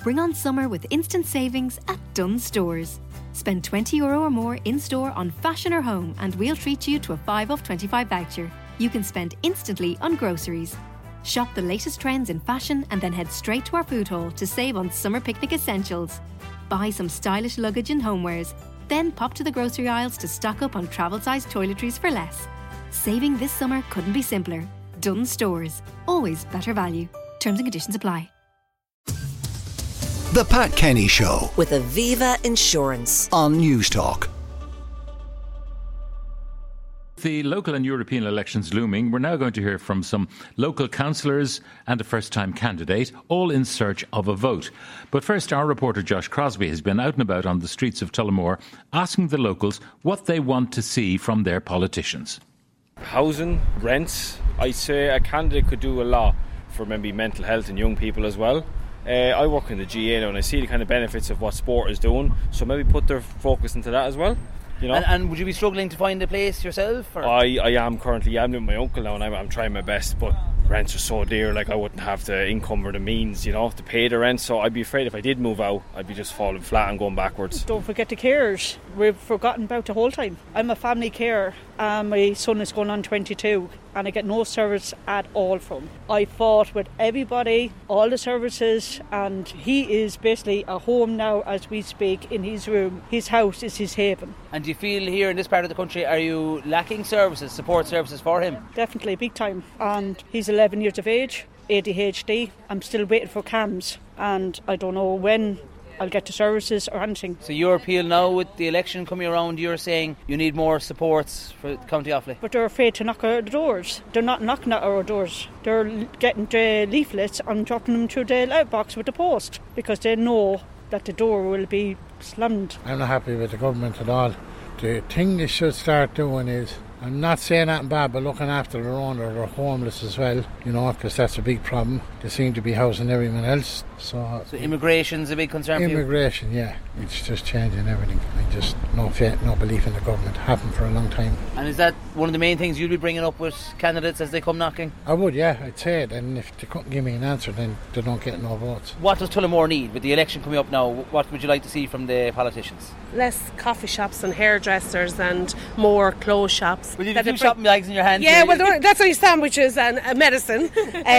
Bring on summer with instant savings at Dunnes Stores. Spend €20 or more in-store on fashion or home and we'll treat you to a 5 off 25 voucher. You can spend instantly on groceries. Shop the latest trends in fashion and then head straight to our food hall to save on summer picnic essentials. Buy some stylish luggage and homewares. Then pop to the grocery aisles to stock up on travel-sized toiletries for less. Saving this summer couldn't be simpler. Dunnes Stores. Always better value. Terms and conditions apply. The Pat Kenny Show with Aviva Insurance on News Talk. The local and European elections looming, we're now going to hear from some local councillors and a first-time candidate, all in search of a vote. But first, our reporter Josh Crosby has been out and about on the streets of Tullamore asking the locals what they want to see from their politicians. Housing, rents. I'd say a candidate could do a lot for maybe mental health and young people as well. I work in the GA now and I see the kind of benefits of what sport is doing, so maybe put their focus into that as well. You know? And would you be struggling to find a place yourself? Or? I am currently. I'm with my uncle now and I'm trying my best, but rents are so dear, like I wouldn't have the income or the means, you know, to pay the rent, so I'd be afraid if I did move out, I'd be just falling flat and going backwards. Don't forget the carers. We've forgotten about the whole time. I'm a family carer and my son is going on 22 and I get no service at all from him. I fought with everybody, all the services, and he is basically at home now as we speak in his room. His house is his haven. And do you feel here in this part of the country, are you lacking services, support services for him? Definitely, big time. And he's 11 years of age, ADHD. I'm still waiting for CAMS and I don't know when I'll get to services or anything. So your appeal now with the election coming around, you're saying you need more supports for County Offaly? But they're afraid to knock our doors. They're not knocking at our doors. They're getting the leaflets and dropping them through the letterbox with the post because they know that the door will be slammed. I'm not happy with the government at all. The thing they should start doing is, I'm not saying that bad, but looking after their own, or they're homeless as well, you know, because that's a big problem. They seem to be housing everyone else. So immigration's a big concern for you? Immigration, yeah. It's just changing everything. I just no faith, no belief in the government. Happened for a long time. And is that one of the main things you'd be bringing up with candidates as they come knocking? I would, yeah, I'd say it. And if they couldn't give me an answer, then they don't get no votes. What does Tullamore need with the election coming up now? What would you like to see from the politicians? Less coffee shops and hairdressers and more clothes shops. Will you have a few shopping bags in your hand? Yeah, well, that's only sandwiches and medicine.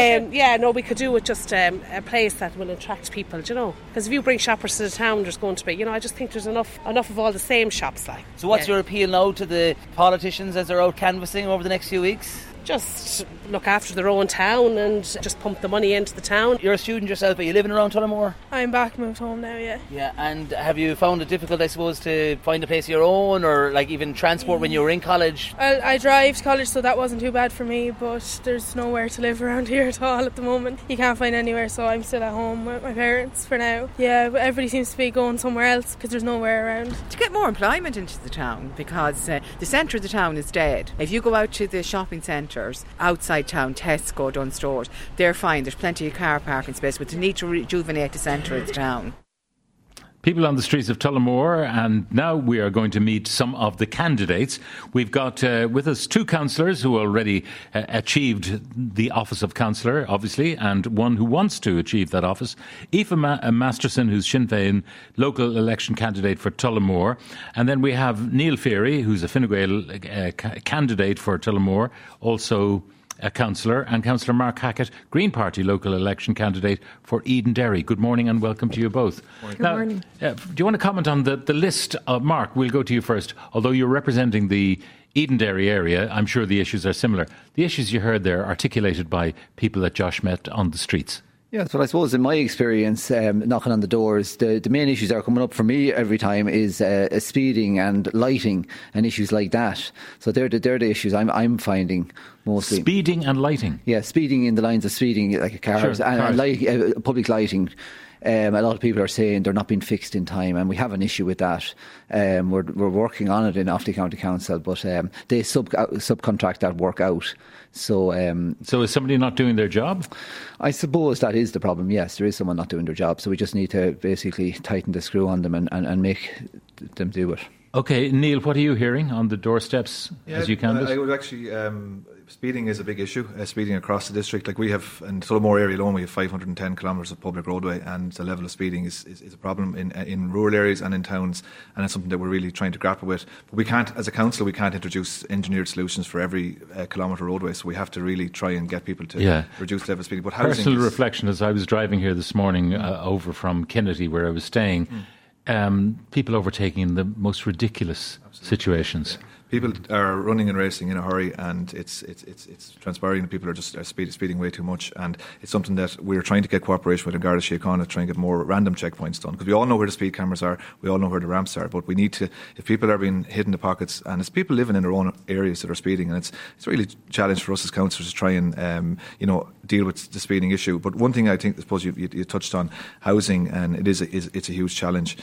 We could do with just a place that will attract people, you know. Because if you bring shoppers to the town, there's going to be, I just think there's enough of all the same shops. So what's your appeal now to the politicians as they're out canvassing over the next few weeks? Just look after their own town and just pump the money into the town. You're a student yourself, are you living around Tullamore? I'm back, moved home now, yeah. Yeah, and have you found it difficult, I suppose, to find a place of your own, or like even transport when you were in college? I drive to college, so that wasn't too bad for me, but there's nowhere to live around here at all at the moment. You can't find anywhere, so I'm still at home with my parents for now. Yeah, but everybody seems to be going somewhere else because there's nowhere around. To get more employment into the town, because the centre of the town is dead. If you go out to the shopping centres outside town, Tesco, Dunnes Stores, they're fine. There's plenty of car parking space, but they need to rejuvenate the centre of the town. People on the streets of Tullamore, and now we are going to meet some of the candidates. We've got with us two councillors who already achieved the office of councillor, obviously, and one who wants to achieve that office. Aoife Masterson, who's Sinn Féin local election candidate for Tullamore. And then we have Neil Feary, who's a Fine Gael candidate for Tullamore, also a councillor, and Councillor Mark Hackett, Green Party local election candidate for Edenderry. Good morning and welcome to you both. Good morning. Do you want to comment on the list? Mark, we'll go to you first. Although you're representing the Edenderry area, I'm sure the issues are similar. The issues you heard there articulated by people that Josh met on the streets. Yeah, so I suppose in my experience, knocking on the doors, the main issues that are coming up for me every time is speeding and lighting and issues like that. So they're the issues I'm finding mostly. Speeding and lighting? Yeah, speeding in the lines of speeding, like cars, sure, and public lighting. A lot of people are saying they're not being fixed in time, and we have an issue with that. We're working on it in Offaly County Council, but they subcontract that work out. So is somebody not doing their job? I suppose that is the problem. Yes, there is someone not doing their job. So we just need to basically tighten the screw on them and make them do it. Okay, Neil, what are you hearing on the doorsteps as you canvass? I would actually, speeding is a big issue, speeding across the district. Like we have, in Tullamore area alone, we have 510 kilometres of public roadway, and the level of speeding is a problem in rural areas and in towns, and it's something that we're really trying to grapple with. But we can't, as a council, we can't introduce engineered solutions for every kilometre roadway, so we have to really try and get people to reduce the level of speeding. But personal reflection, as I was driving here this morning over from Kinnity, where I was staying, people overtaking in the most ridiculous situations. Yeah. People are running and racing in a hurry, and it's transpiring that people are just speeding way too much, and it's something that we're trying to get cooperation with Garda Síochána to try and get more random checkpoints done, because we all know where the speed cameras are, we all know where the ramps are, but we need to, if people are being hit in the pockets, and it's people living in their own areas that are speeding, and it's really a challenge for us as councillors to try and deal with the speeding issue. But one thing I think, I suppose you touched on, housing, and it's a huge challenge,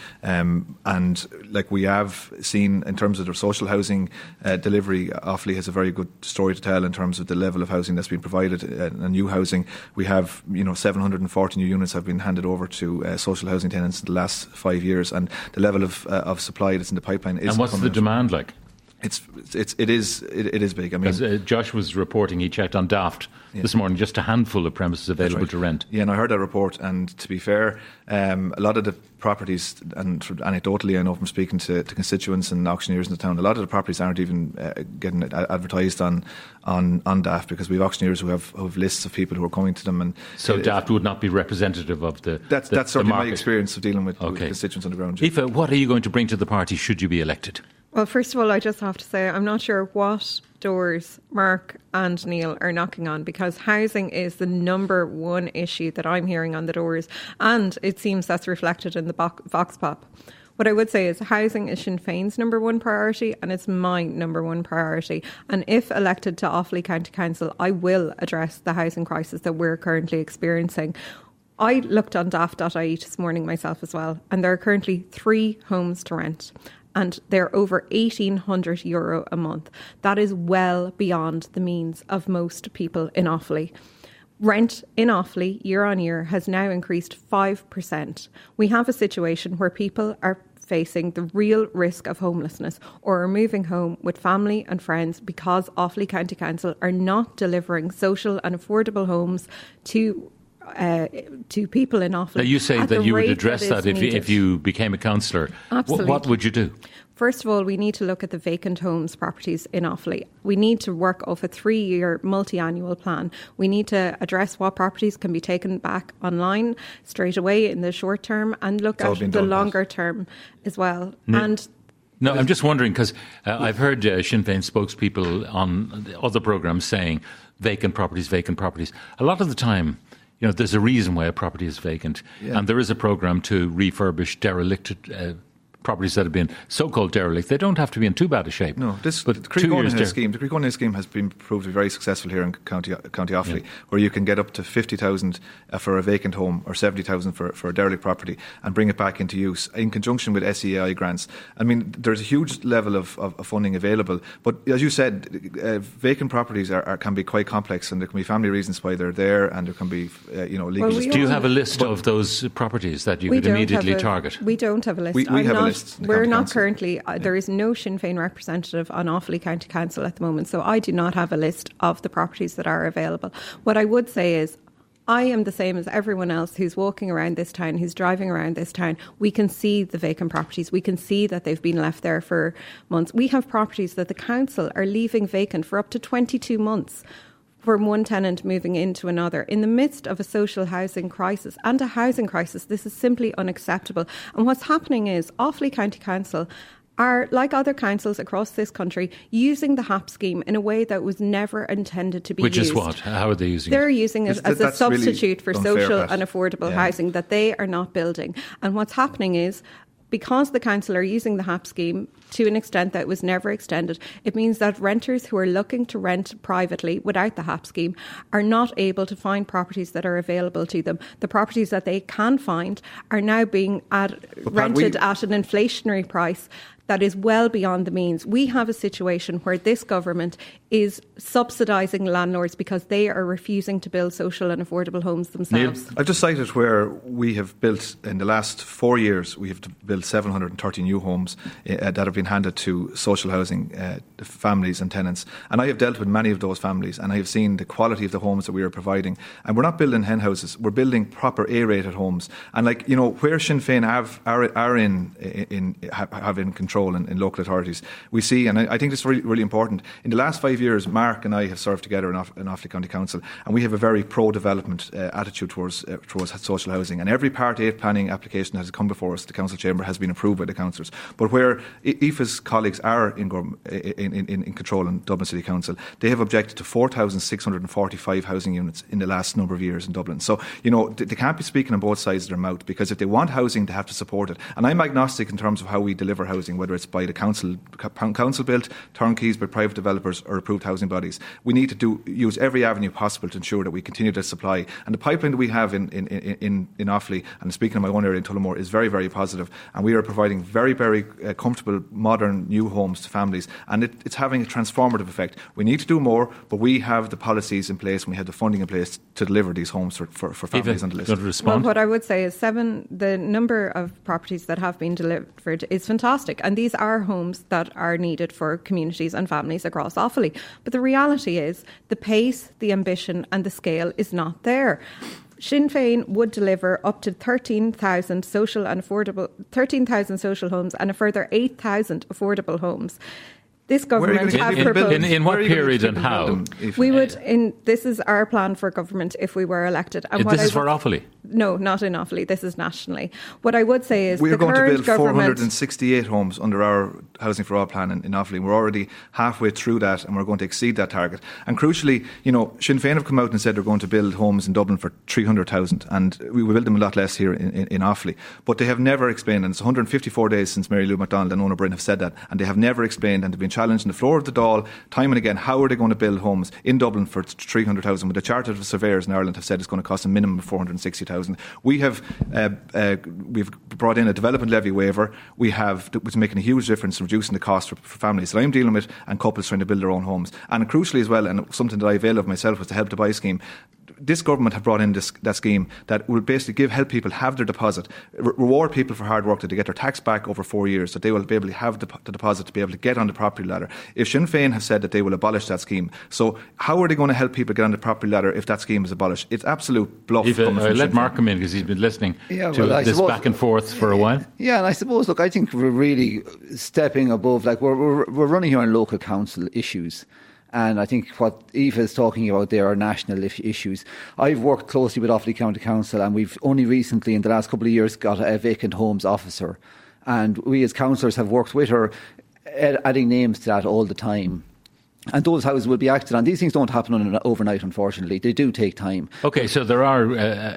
and like we have seen in terms of their social housing delivery, Offaly has a very good story to tell in terms of the level of housing that's been provided, and new housing. We have 740 new units have been handed over to social housing tenants in the last 5 years, and the level of supply that's in the pipeline is. And what's the demand like? It is big. I mean, Josh was reporting he checked on Daft this morning, just a handful of premises available to rent. Yeah, and I heard that report, and to be fair, a lot of the properties, and anecdotally I know from speaking to constituents and auctioneers in the town, a lot of the properties aren't even getting advertised on Daft, because we have auctioneers who have lists of people who are coming to them, and so Daft would not be representative of the that's certainly my experience of dealing with constituents on the ground. Aoife, what are you going to bring to the party should you be elected? Well, first of all, I just have to say I'm not sure what doors Mark and Neil are knocking on, because housing is the number one issue that I'm hearing on the doors, and it seems that's reflected in the Vox Pop. What I would say is housing is Sinn Féin's number one priority, and it's my number one priority. And if elected to Offaly County Council, I will address the housing crisis that we're currently experiencing. I looked on daft.ie this morning myself as well, and there are currently 3 homes to rent, and they're over €1,800 a month. That is well beyond the means of most people in Offaly. Rent in Offaly year on year has now increased 5%. We have a situation where people are facing the real risk of homelessness, or are moving home with family and friends because Offaly County Council are not delivering social and affordable homes to people in Offaly. Now you say that you would address that if you became a councillor. Absolutely. What would you do? First of all, we need to look at the vacant homes properties in Offaly. We need to work off a 3-year multi-annual plan. We need to address what properties can be taken back online straight away in the short term, and look at the longer term as well. No, I'm just wondering, because I've heard Sinn Féin spokespeople on other programmes saying vacant properties. A lot of the time, there's a reason why a property is vacant, and there is a programme to refurbish derelict properties that have been so-called derelict. They don't have to be in too bad a shape. No, the Croí Cónaithe scheme has been proved to be very successful here in County Offaly, where you can get up to 50,000 for a vacant home, or 70,000 for a derelict property, and bring it back into use in conjunction with SEAI grants. I mean, there's a huge level of funding available, but as you said, vacant properties can be quite complex, and there can be family reasons why they're there, and there can be legal. Do you have a list of those properties that you could immediately target? We don't have a list. We have a list. We're not currently, there is no Sinn Féin representative on Offaly County Council at the moment, so I do not have a list of the properties that are available. What I would say is, I am the same as everyone else who's walking around this town, who's driving around this town. We can see the vacant properties. We can see that they've been left there for months. We have properties that the council are leaving vacant for up to 22 months. From one tenant moving into another. In the midst of a social housing crisis and a housing crisis, this is simply unacceptable. And what's happening is Offaly County Council are, like other councils across this country, using the HAP scheme in a way that was never intended to be used. Which is what? How are they using it? They're using it as a substitute for social and affordable housing that they are not building. And what's happening is, because the council are using the HAP scheme to an extent that was never extended, it means that renters who are looking to rent privately without the HAP scheme are not able to find properties that are available to them. The properties that they can find are now being rented at an inflationary price that is well beyond the means. We have a situation where this government is subsidising landlords because they are refusing to build social and affordable homes themselves. I've just cited where we have built, in the last 4 years, we have built 730 new homes that have been handed to social housing families and tenants. And I have dealt with many of those families, and I have seen the quality of the homes that we are providing. And we're not building hen houses, we're building proper A-rated homes. And where Sinn Féin have in control in local authorities, we see, and I think it's really, really important. In the last 5 years, Mark and I have served together in Offaly County Council, and we have a very pro-development attitude towards social housing. And every Part 8 planning application that has come before us, the council chamber, has been approved by the councillors. But where Aoife's colleagues are in control in Dublin City Council, they have objected to 4,645 housing units in the last number of years in Dublin. So, they can't be speaking on both sides of their mouth, because if they want housing, they have to support it. And I'm agnostic in terms of how we deliver housing, whether it's by the council built, turnkeys by private developers or approved housing bodies. We need to use every avenue possible to ensure that we continue to supply. And the pipeline that we have in Offaly, and speaking of my own area in Tullamore, is very, very positive. And we are providing very, very comfortable, modern, new homes to families. And it's having a transformative effect. We need to do more, but we have the policies in place and we have the funding in place to deliver these homes for families on the list. Well, what I would say is the number of properties that have been delivered is fantastic. And these are homes that are needed for communities and families across Offaly. But the reality is the pace, the ambition and the scale is not there. Sinn Féin would deliver up to 13,000 social homes and a further 8,000 affordable homes. This government have proposed... In what period and how? This is our plan for government if we were elected. And this is for Offaly? No, not in Offaly. This is nationally. What I would say is we're going to build government... 468 homes under our Housing for All plan in Offaly. We're already halfway through that and we're going to exceed that target. And crucially, Sinn Féin have come out and said they're going to build homes in Dublin for 300,000, and we will build them a lot less here in Offaly. But they have never explained, and it's 154 days since Mary Lou MacDonald and Ona Bryn have said that, and they have never explained, and they've been challenged on the floor of the Dáil time and again, how are they going to build homes in Dublin for 300,000 when the Chartered of Surveyors in Ireland have said it's going to cost a minimum of 460,000. We've brought in a development levy waiver, which is making a huge difference in reducing the cost for families that I'm dealing with and couples trying to build their own homes. And crucially as well, and something that I avail of myself, was the Help to Buy scheme. This government have brought in that scheme that will basically help people have their deposit, reward people for hard work, that they get their tax back over 4 years, that they will be able to have the deposit to be able to get on the property ladder. If Sinn Féin have said that they will abolish that scheme, so how are they going to help people get on the property ladder if that scheme is abolished? It's absolute bluff. Let Mark come in because he's been listening to this back and forth for a while. Yeah, and I suppose, I think we're really stepping above, we're running here on local council issues. And I think what Aoife is talking about there are national issues. I've worked closely with Offaly County Council, and we've only recently, in the last couple of years, got a vacant homes officer. And we as councillors have worked with her, adding names to that all the time. And those houses will be acted on. These things don't happen overnight, unfortunately. They do take time. OK, so there are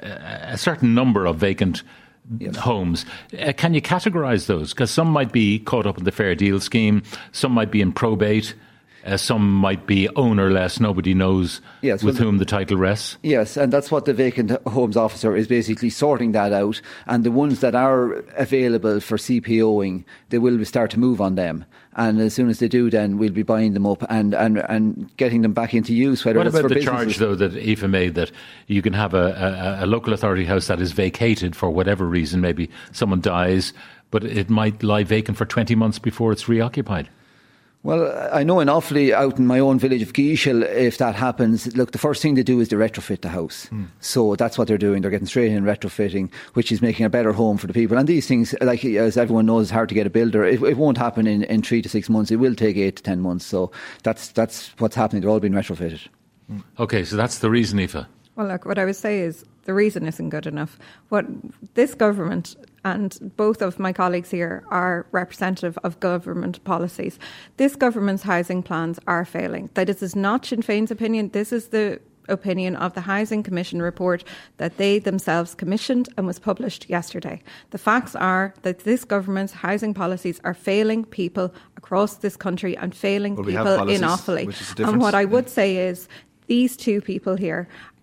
a certain number of vacant homes. Can you categorise those? Because some might be caught up in the Fair Deal scheme, some might be in probate. Some might be ownerless, nobody knows with whom the title rests. Yes, and that's what the vacant homes officer is basically sorting that out. And the ones that are available for CPOing, they will start to move on them. And as soon as they do, then we'll be buying them up and getting them back into use. What about the charge, though, that Aoife made, that you can have a local authority house that is vacated for whatever reason, maybe someone dies, but it might lie vacant for 20 months before it's reoccupied? Well, I know in Offaly, out in my own village of Geeshel, if that happens, look, the first thing they do is they retrofit the house. So that's what they're doing. They're getting straight in retrofitting, which is making a better home for the people. And these things, as everyone knows, it's hard to get a builder. It won't happen in 3 to 6 months. It will take 8 to 10 months. So that's what's happening. They're all being retrofitted. OK, so that's the reason, Aoife. Well, look, what I would say is the reason isn't good enough. What this government, and both of my colleagues here are representative of government policies. This government's housing plans are failing. That is not Sinn Féin's opinion. This is the opinion of the Housing Commission report that they themselves commissioned and was published yesterday. The facts are that this government's housing policies are failing people across this country and failing people in Offaly. And what I would say is these two people here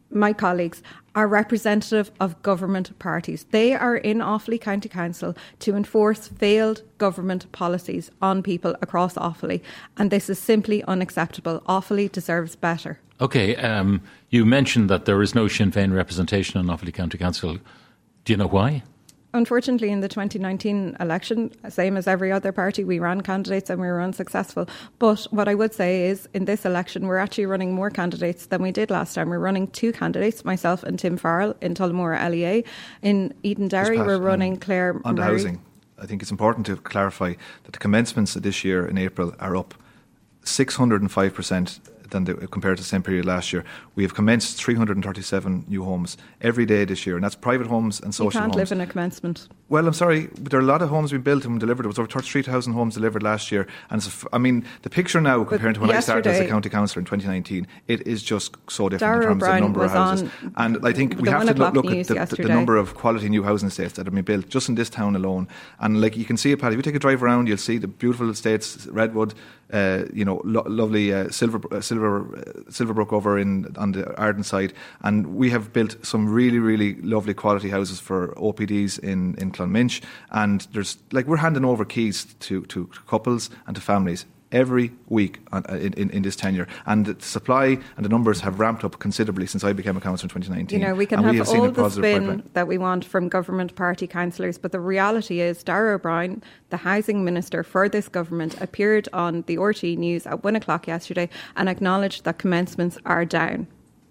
my colleagues, are representative of government parties. They are in Offaly County Council to enforce failed government policies on people across Offaly, and this is simply unacceptable. Offaly deserves better. OK, you mentioned that there is no Sinn Féin representation on Offaly County Council. Do you know why? Unfortunately, in the 2019 election, same as every other party, we ran candidates and we were unsuccessful. But what I would say is, in this election, we're actually running more candidates than we did last time. We're running 2 candidates, myself and Tim Farrell, in Tullamore LEA. In Edenderry, we're running Claire on the Murray. housing. I think it's important to clarify that the commencements this year in April are up 605% compared to the same period last year. We have commenced 337 new homes every day this year, and that's private homes and social homes. You can't live in a commencement. Well, I'm sorry, but there are a lot of homes being built and delivered. There was over 33,000 homes delivered last year. And the picture now, compared to when I started as a county councillor in 2019, it is just so different in terms of the number of houses. And I think we have to look at the number of quality new housing estates that have been built just in this town alone. And like you can see it, Paddy, if you take a drive around, you'll see the beautiful estates, Redwood, lovely Silverbrook over on the Arden side, and we have built some really, really lovely quality houses for OPDs in Clonminch, and we're handing over keys to couples and to families every week in this tenure, and the supply and the numbers have ramped up considerably since I became a councillor in 2019. We can have all the spin that we want from government party councillors, but the reality is Darragh O'Brien, the housing minister for this government, appeared on the RTÉ News at 1 o'clock yesterday and acknowledged that commencements are down.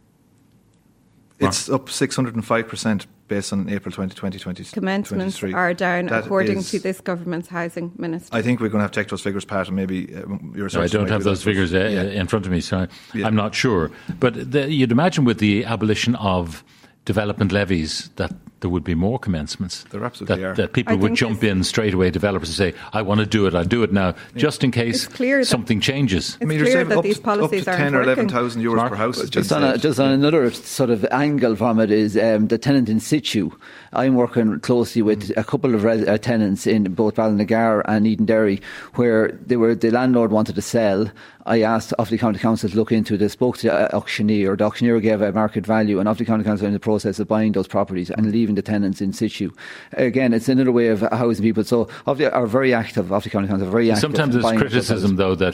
It's up 605% based on April 2020. Commencements are down, according to this government's housing minister. I think we're going to have to check those figures, Pat, and maybe I don't have those figures in front of me, so I'm not sure. But you'd imagine with the abolition of development levies that there would be more commencements. There absolutely are. That people would jump in straight away, developers, and say, I want to do it, I'll do it now, just in case something changes. It's clear that these policies up to 10 or 11,000 euros per house. Just on another sort of angle from it is the tenant in situ. I'm working closely with a couple of tenants in both Ballinagare and Edenderry, where the landlord wanted to sell. I asked Offaly County Council to look into it. They spoke to the auctioneer. The auctioneer gave a market value, and Offaly County Council are in the process of buying those properties and leaving the tenants in situ. Again, it's another way of housing people. So Offaly are very active. Offaly County Council are very active. Sometimes there's criticism, though, that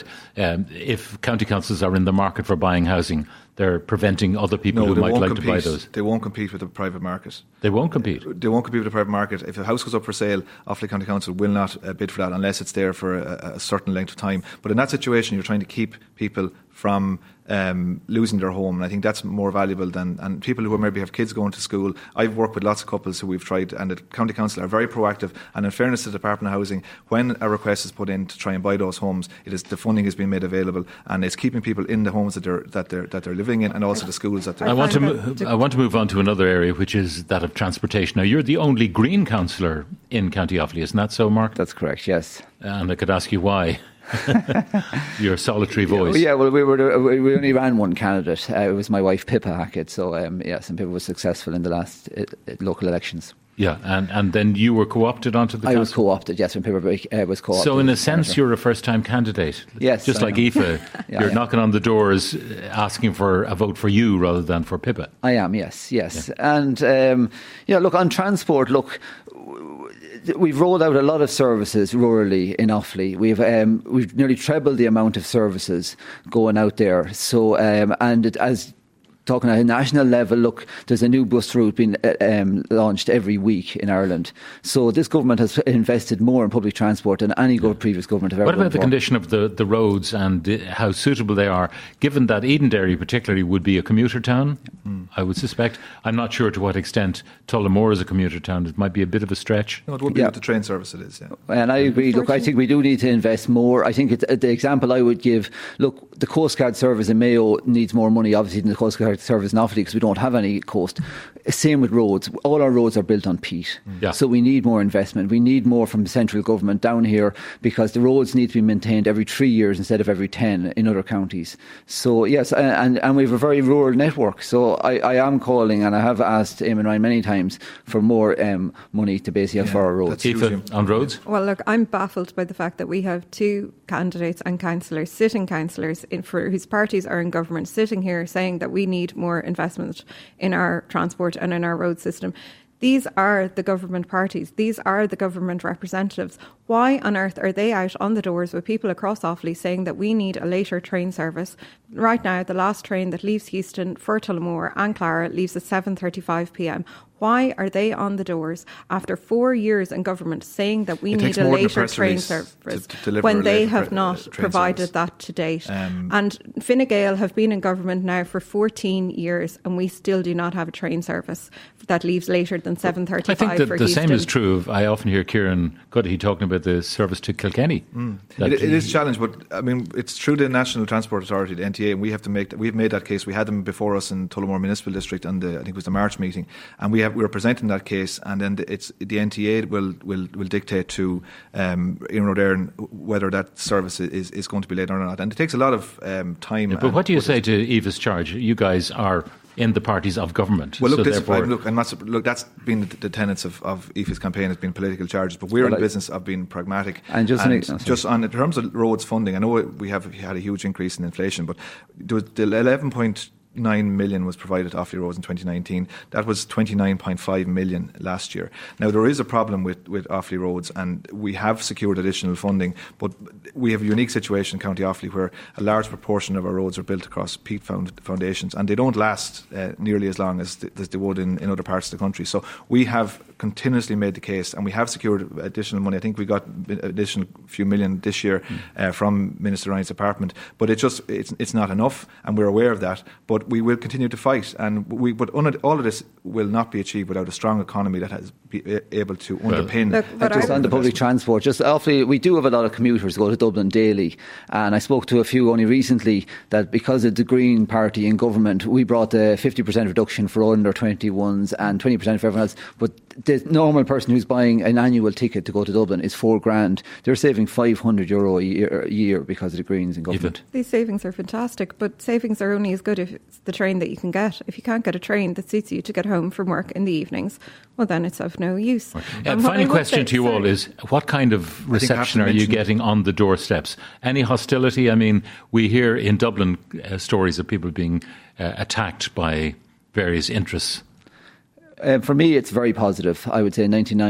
if county councils are in the market for buying housing, they're preventing other people who might like to buy those. They won't compete with the private market. They won't compete? They won't compete with the private market. If a house goes up for sale, Offaly County Council will not bid for that unless it's there for a certain length of time. But in that situation, you're trying to keep people from losing their home, and I think that's more valuable than and people who maybe have kids going to school. I've worked with lots of couples who we've tried, and the County Council are very proactive, and in fairness to the Department of Housing, when a request is put in to try and buy those homes, the funding is being made available, and it's keeping people in the homes that they're living in, and also the schools that they're I want to move on to another area, which is that of transportation. Now, you're the only Green councillor in County Offaly, isn't that so, Mark? That's correct, yes. And I could ask you why. Your solitary voice. Yeah, well, we only ran one candidate. It was my wife, Pippa Hackett. So, yes, and Pippa was successful in the last local elections. Yeah, and then you were co-opted onto the council? I was co-opted, yes, when Pippa was co-opted. So in a sense, you're a first-time candidate. Yes. Just like Aoife, you're knocking on the doors asking for a vote for you rather than for Pippa. I am, yes. Yeah. And, look, on transport, we've rolled out a lot of services rurally in Offaly. We've nearly trebled the amount of services going out there. So, as talking at a national level, look, there's a new bus route being launched every week in Ireland. So this government has invested more in public transport than any previous government have ever done. What about the condition of the roads and how suitable they are, given that Edenderry particularly would be a commuter town, I would suspect. I'm not sure to what extent Tullamore is a commuter town. It might be a bit of a stretch. No, it would be with the train service it is, yeah. And I agree. Look, I think we do need to invest more. I think the example I would give, look, the Coast Guard service in Mayo needs more money, obviously, than the Coast Guard service in Offaly because we don't have any coast. Same with roads. All our roads are built on peat. Yeah. So we need more investment. We need more from the central government down here because the roads need to be maintained every 3 years instead of every 10 in other counties. So yes, and we have a very rural network. So I am calling, and I have asked Eamon Ryan many times for more money to basically have for our roads. Aoife, on roads? Well, look, I'm baffled by the fact that we have 2 candidates and councillors, sitting councillors whose parties are in government, sitting here saying that we need need more investment in our transport and in our road system. These are the government parties. These are the government representatives. Why on earth are they out on the doors with people across Offaly saying that we need a later train service? Right now, the last train that leaves Houston for Tullamore and Clara leaves at 7:35 p.m. Why are they on the doors after 4 years in government saying that we need a later train service when they have not provided that to date? And Fine Gael have been in government now for 14 years and we still do not have a train service that leaves later than 7:35 I think that for the Houston. same is true of, I often hear Kieran Cuddihy talking about the service to Kilkenny. It is a challenge, but I mean, it's through the National Transport Authority, the NTA, and we've made that case. We had them before us in Tullamore Municipal District on I think it was the March meeting, and we were presenting that case, and then the NTA will dictate to Iarnród Éireann whether that service is going to be later or not, and it takes a lot of time. Yeah, but what do you say to Eva's charge? You guys are in the parties of government. Well, look, so that's been the tenets of Aoife's campaign, has been political charges, but we're in the business of being pragmatic. And just on in terms of roads funding, I know we have had a huge increase in inflation, but there was the 11.9 million was provided to Offaly Roads in 2019. That was 29.5 million last year. Now, there is a problem with Offaly Roads, and we have secured additional funding, but we have a unique situation in County Offaly where a large proportion of our roads are built across peat foundations, and they don't last nearly as long as they would in other parts of the country. So we have continuously made the case, and we have secured additional money. I think we got additional few million this year from Minister Ryan's department, but it's not enough, and we're aware of that. But we will continue to fight, but all of this will not be achieved without a strong economy that has be able to underpin. Just on the public transport, just Offaly, we do have a lot of commuters go to Dublin daily, and I spoke to a few only recently that because of the Green Party in government, we brought the 50% reduction for under 21s and 20% for everyone else. But the normal person who's buying an annual ticket to go to Dublin is €4,000. They're saving €500 a year because of the Greens in government. These savings are fantastic, but savings are only as good if it's the train that you can get. If you can't get a train that suits you to get home from work in the evenings, well, then it's of no use. Final question to you all is, what kind of reception are you getting on the doorsteps? Any hostility? I mean, we hear in Dublin stories of people being attacked by various interests. For me, it's very positive. I would say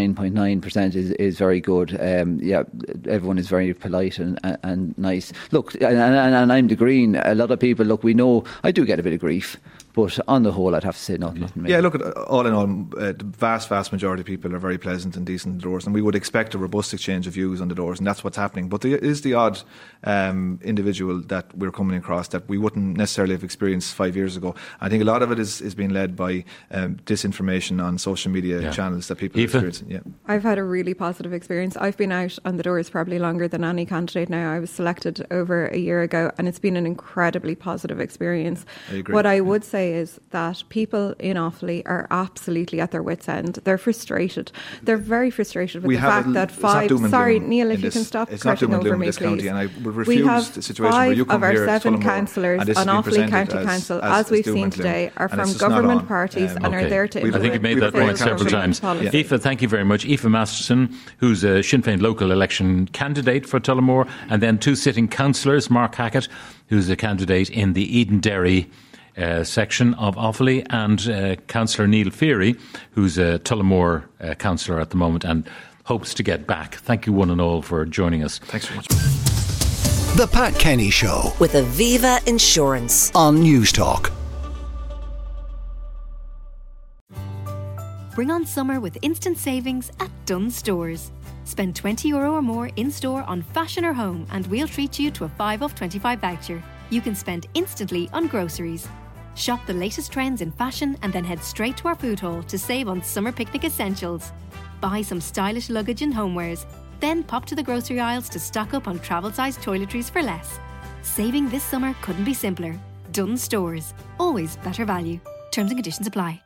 99.9% is very good. Everyone is very polite and nice. Look, and I'm the Green. A lot of people, look, we know I do get a bit of grief, but on the whole, I'd have to say nothing. Yeah, look, all in all, the vast majority of people are very pleasant and decent doors, and we would expect a robust exchange of views on the doors, and that's what's happening. But there is the odd individual that we're coming across that we wouldn't necessarily have experienced 5 years ago. I think a lot of it is being led by disinformation on social media channels that people are experiencing. Yeah. I've had a really positive experience. I've been out on the doors probably longer than any candidate now. I was selected over a year ago, and it's been an incredibly positive experience. I agree. What I would say is that people in Offaly are absolutely at their wits' end. They're frustrated. They're very frustrated with the fact that Neil, if you can stop cutting over me, please. And I would refuse the situation where you come here, 5 of our 7 councillors on Offaly County Council, as we've seen today, are from government parties and are there to I think you made that point several times. Aoife, thank you very much. Aoife Masterson, who's a Sinn Féin local election candidate for Tullamore, and then 2 sitting councillors, Mark Hackett, who's a candidate in the Edenderry section of Offaly, and Councillor Neil Feary, who's a Tullamore councillor at the moment and hopes to get back. Thank you one and all for joining us. Thanks very much. The Pat Kenny Show with Aviva Insurance on News Talk. Bring on summer with instant savings at Dunnes Stores. Spend €20 or more in-store on fashion or home and we'll treat you to a 5 off 25 voucher. You can spend instantly on groceries. Shop the latest trends in fashion and then head straight to our food hall to save on summer picnic essentials. Buy some stylish luggage and homewares. Then pop to the grocery aisles to stock up on travel-sized toiletries for less. Saving this summer couldn't be simpler. Dunnes Stores. Always better value. Terms and conditions apply.